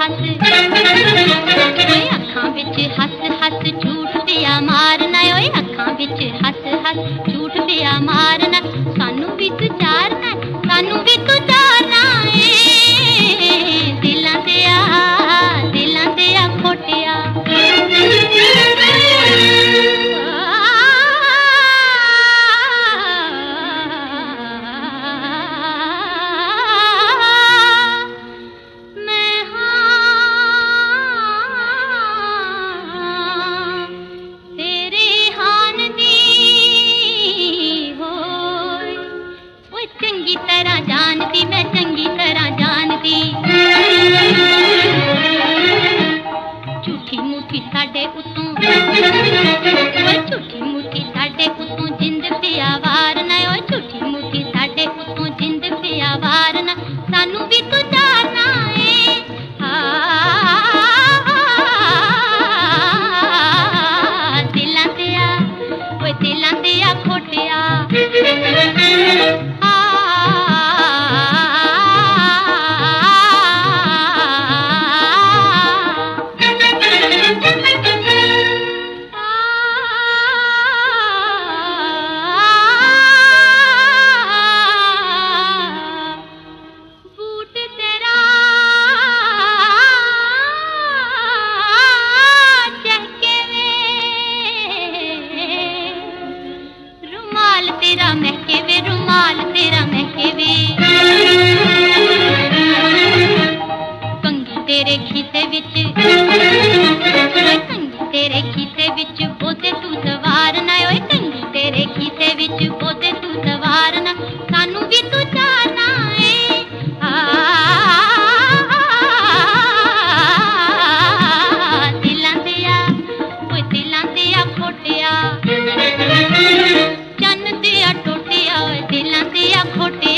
हस ओए अखां विच हस हस झूठ पिया मारना ओए अखां विच हस हस झूठ पिया मारना सानू भी तू चारना सानू भी तू चारना दिलां ते आ खोटिया चंगी तरह जानती मैं चंगी तरह जानती झूठी मूठी साडे उत्तों ओए झूठी मूठी साडे उत्तों जिंद पिया वारना ओए झूठी मूठी साडे उत्तों जिंद पिया वारना सानू भी तू चाहना दिलां ते आ खोटिया तेरा महके वे रुमाल तेरा महके वे कंघी तेरे खीसे विच कंघी तेरे खीसे विच बोते तू सवारना ओए कंघी तेरे खीसे विच बोते तू सवारना सानू भी तू चाहना दिलां ते आ खोटिया चन्न ते आ टोटिया दिलां ते आ खोटिया